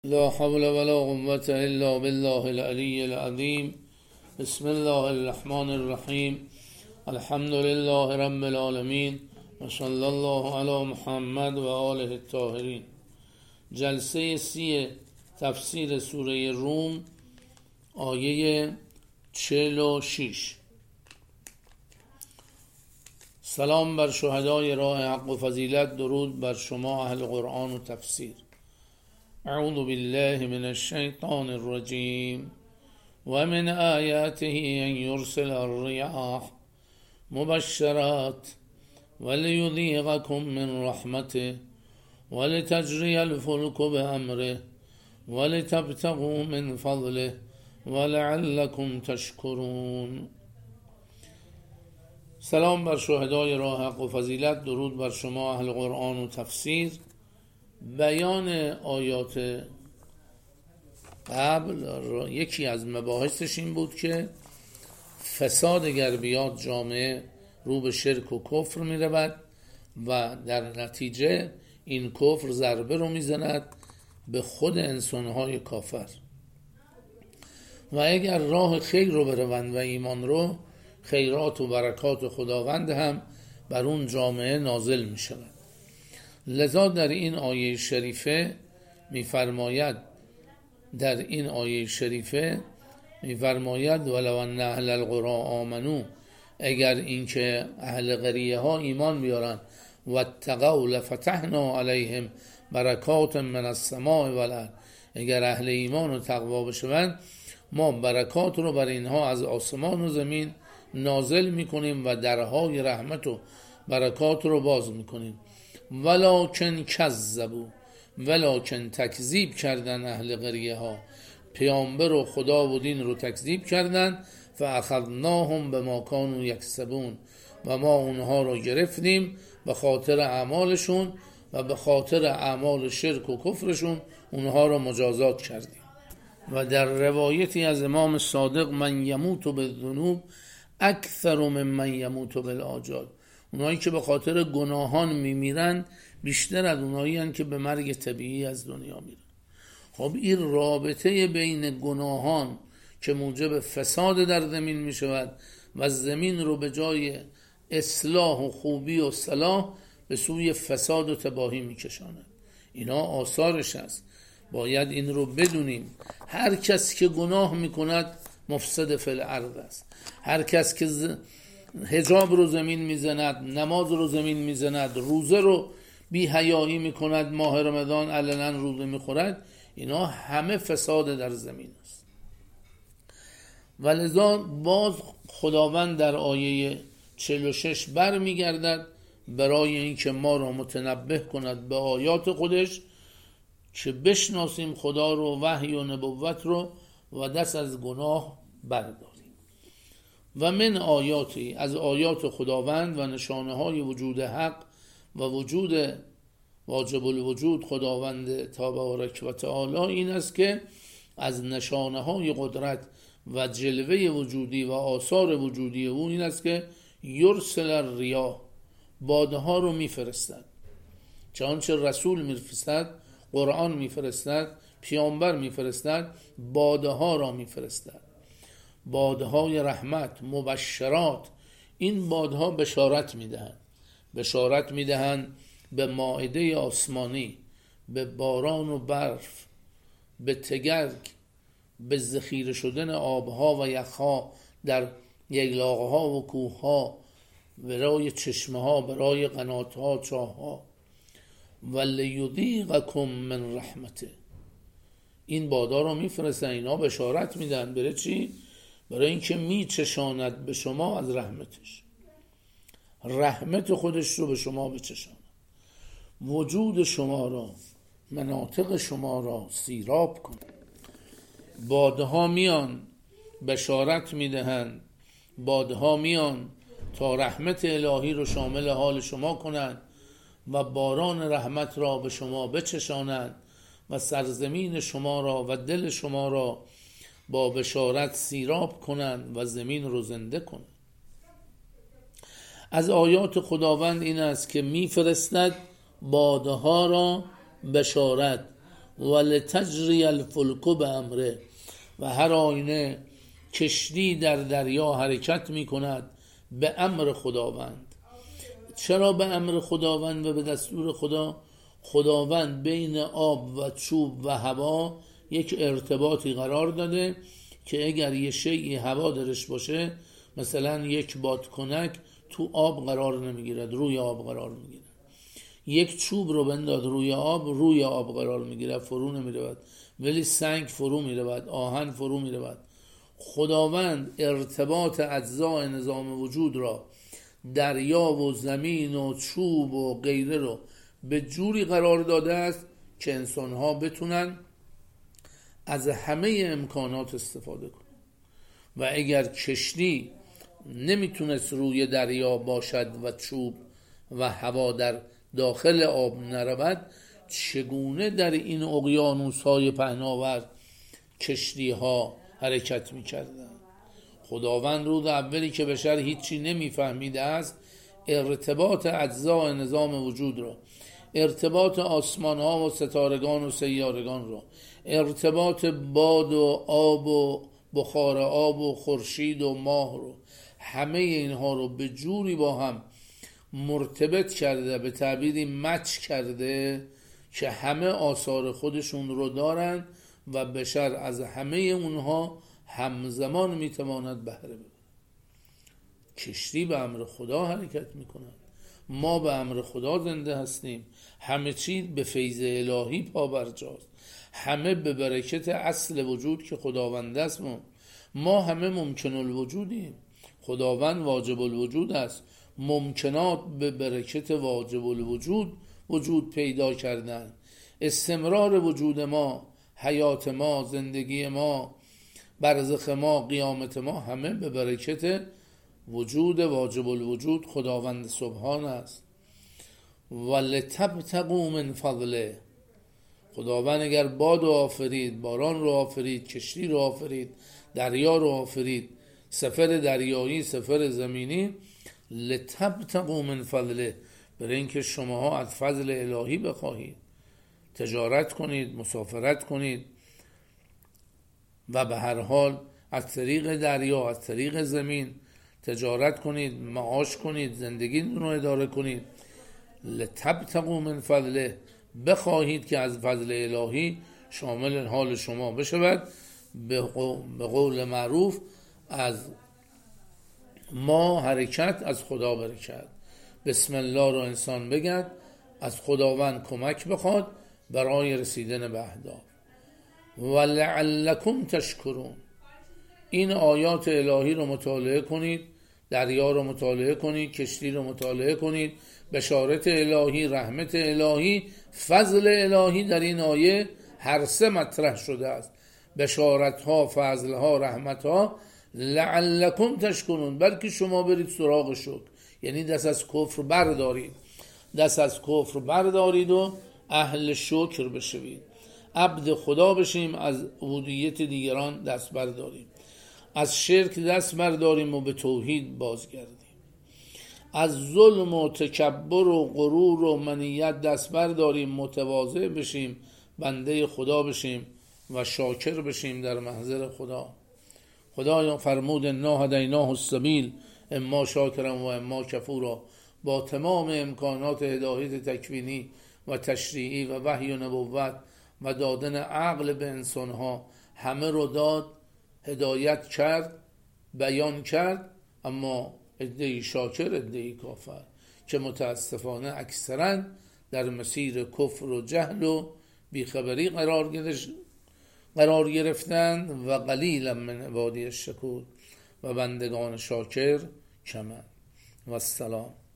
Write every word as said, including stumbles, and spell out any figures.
لا حول ولا قوة إلا بالله العلي العظيم. بسم الله الرحمن الرحیم. الحمد لله رب العالمین و صلی الله علی محمد و آله الطاهرین. جلسه سی تفسیر سوره روم، آیه چهل و شش. سلام بر شهدای راه حق و فضیلت، درود بر شما اهل قرآن و تفسیر. اعوذ بالله من الشیطان الرجیم. و من آیاته ان یرسل الرياح مبشرات وليذيقكم من رحمته ولتجري الفلك بأمره ولتبتغوا من فضله ولعلكم تشکرون. سلام بر شهدای راه حق و فضیلت، درود بر شما اهل قرآن و تفسیر. بیان آیات قبل یکی از مباحثش این بود که فساد اگر بیاد جامعه رو به شرک و کفر می رود و در نتیجه این کفر ضربه رو می زند به خود انسانهای کافر، و اگر راه خیر رو بروند و ایمان رو، خیرات و برکات خداوند هم بر اون جامعه نازل می شود. لذا در این آیه شریفه می فرماید در این آیه شریفه می فرماید ولو ان اهل القرى آمنو، اگر اینکه اهل قریه ها ایمان بیارن، و اتقوا لفتحنا علیهم برکات من السماء والارض، اگر اهل ایمان و تقوا بشوند ما برکات رو بر اینها از آسمان و زمین نازل میکنیم و درهای رحمت و برکات رو باز میکنیم. ولکن کذبوا، ولکن تکذیب کردن اهل قریه ها پیامبر و خدا و دین رو تکذیب کردن. فاخذناهم بما كانوا یکسبون، و ما اونها رو گرفتیم به خاطر اعمالشون و به خاطر اعمال شرک و کفرشون اونها رو مجازات کردیم. و در روایتی از امام صادق من یموت بالذنوب اکثر من من یموت بالآجال، اونایی که به خاطر گناهان میمیرن بیشتر از اونایی هستند که به مرگ طبیعی از دنیا میرن. خب این رابطه بین گناهان که موجب فساد در زمین میشود و زمین رو به جای اصلاح و خوبی و صلاح به سوی فساد و تباهی میکشاند، اینا آثارش است. باید این رو بدونیم. هر کس که گناه میکند مفسد فی الارض است. هر کس که حجاب رو زمین میزند، نماز رو زمین میزند، روزه رو بی حیایی میکند، ماه رمضان علنا روزه میخورد، اینا همه فساد در زمین است. ولذا باز خداوند در آیه چهل و شش بر میگردد برای اینکه ما را متنبه کند به آیات خودش که بشناسیم خدا رو، وحی و نبوت رو، و دست از گناه برداریم. و من آیاتی، از آیات خداوند و نشانه های وجود حق و وجود واجب الوجود خداوند تبارک و تعالی این است که از نشانه های قدرت و جلوه وجودی و آثار وجودی او این است که یرسل الریاح، بادها رو میفرستد. چنانچه رسول میفرستد، قرآن میفرستد، پیامبر میفرستد، بادها را میفرستد. بادهای رحمت، مبشرات، این بادها بشارت میدهند. بشارت میدهند به مائده آسمانی، به باران و برف، به تگرگ، به ذخیره شدن آبها و یخها در ییلاقها و کوهها، برای چشمه ها، برای قناتها، چاهها. ولیذیقکم من رحمته، این بادا رو میفرستن، اینا بشارت میدن. برای چی؟ برای اینکه میچشاند به شما از رحمتش، رحمت خودش رو به شما بچشاند، وجود شما را، مناطق شما را سیراب کن. بادها میان بشارت میدهند، بادها میان تا رحمت الهی رو شامل حال شما کنند و باران رحمت را به شما بچشانند و سرزمین شما را و دل شما را با بشارت سیراب کنند و زمین رو زنده کنند. از آیات خداوند این است که میفرستد بادها را بشارت، ولتجری الفلک بامره، و هر آینه کشتی در دریا حرکت می کند به امر خداوند. چرا به امر خداوند و به دستور خدا؟ خداوند بین آب و چوب و هوا یک ارتباطی قرار داده که اگر یه شیئی هوا درش باشه، مثلا یک بادکنک تو آب قرار نمیگیرد، روی آب قرار میگیرد. یک چوب رو بنداد روی آب، روی آب قرار میگیرد، فرو نمیرود. ولی سنگ فرو میرود، آهن فرو میرود. خداوند ارتباط اجزای نظام وجود را، دریا و زمین و چوب و غیره رو به جوری قرار داده است که انسان‌ها بتونن از همه امکانات استفاده کنن. و اگر کشتی نمیتونست روی دریا باشد و چوب و هوا در داخل آب نرود، چگونه در این اقیانوس‌های پهناور کشتی‌ها حرکت می‌کردند؟ خداوند روز اولی که بشر هیچی نمیفهمیده است، ارتباط اجزای نظام وجود را، ارتباط آسمان ها و ستارگان و سیارگان را، ارتباط باد و آب و بخار آب و خورشید و ماه رو، همه اینها رو به جوری با هم مرتبط کرده، به تعبیری مچ کرده که همه آثار خودشون رو دارن و بشر از همه اونها همزمان میتواند بهره ببرد. کشتی به امر خدا حرکت میکنند، ما به امر خدا زنده هستیم، همه چیز به فیض الهی پابرجاست، همه به برکت اصل وجود که خداوند است. ما, ما همه ممکن الوجودیم، خداوند واجب الوجود است. ممکنات به برکت واجب الوجود وجود پیدا کردن. استمرار وجود ما، حیات ما، زندگی ما، برزخ ما، قیامت ما، همه به برکت وجود واجب الوجود خداوند سبحان است. ولتبتغوا من فضله، خداوند اگر باد رو آفرید، باران رو آفرید، کشتی رو آفرید، دریا رو آفرید، سفر دریایی، سفر زمینی، لتبتغوا من فضله، برای اینکه شماها از فضل الهی بخواهید، تجارت کنید، مسافرت کنید و به هر حال از طریق دریا، از طریق زمین تجارت کنید، معاش کنید، زندگی رو اداره کنید. لتبتغوا من فضله، بخواهید که از فضل الهی شامل حال شما بشود. به قول معروف از ما حرکت، از خدا برکت. بسم الله رو انسان بگد، از خداوند کمک بخواد برای رسیدن به اهداف. ولعلکم تشکرون، این آیات الهی رو مطالعه کنید، دریا رو مطالعه کنید، کشتی رو مطالعه کنید، بشارت الهی، رحمت الهی، فضل الهی در این آیه هر سه مطرح شده است. بشارت ها، فضل ها، رحمت ها. لعلکم تشکرون، بلکه شما برید سراغ شکر، یعنی دست از کفر بردارید، دست از کفر بردارید و اهل شکر بشوید، عبد خدا بشیم، از عبودیت دیگران دست برداریم، از شرک دست برداریم و به توحید بازگردیم، از ظلم و تکبر و غرور و منیت دست برداریم، متواضع بشیم، بنده خدا بشیم و شاکر بشیم در محضر خدا. خدایا فرمود انا هدیناه السبیل اما شاکرا و اما کفورا، با تمام امکانات هدایت تکوینی و تشریعی و وحی و نبوت و دادن عقل به انسانها، همه رو داد، هدایت کرد، بیان کرد، اما عده‌ای شاکر، عده‌ای کافر که متاسفانه اکثرا در مسیر کفر و جهل و بیخبری قرار گرفت قرار گرفتند و قلیلا من عبادی الشکور، و بندگان شاکر کمند. و السلام.